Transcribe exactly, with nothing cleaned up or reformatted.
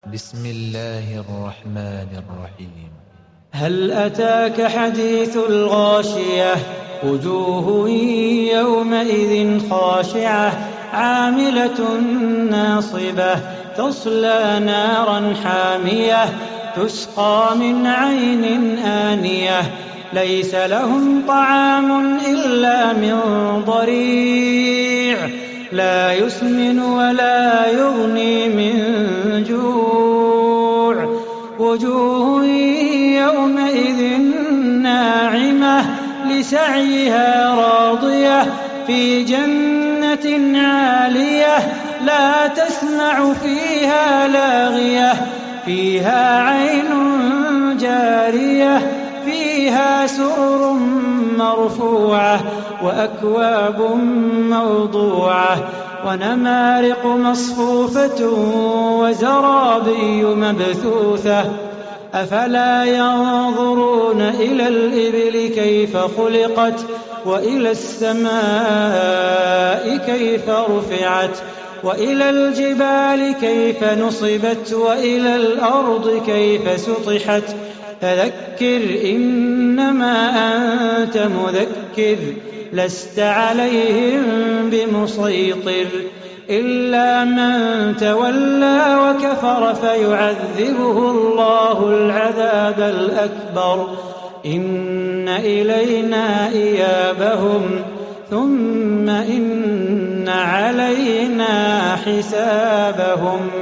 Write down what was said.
بسم الله الرحمن الرحيم. هل أتاك حديث الغاشية وجوه يومئذ خاشعة عاملة ناصبة تصلى نارا حامية تسقى من عين آنية ليس لهم طعام إلا من ضريع لا يسمن ولا يغني من جوع وجوه يومئذ ناعمة لسعيها راضية في جنة عالية لا تسمع فيها لاغية فيها عين جارية فيها سرر مرفوعة وأكواب موضوعة ونمارق مصفوفة وزرابي مبثوثة أفلا ينظرون إلى الإبل كيف خلقت وإلى السماء كيف رفعت وإلى الجبال كيف نصبت وإلى الأرض كيف سطحت فذكر إنما أنت مذكر لست عليهم بمسيطر إلا من تولى وكفر فيعذبه الله العذاب الأكبر إن إلينا إيابهم ثم إن علينا حسابهم.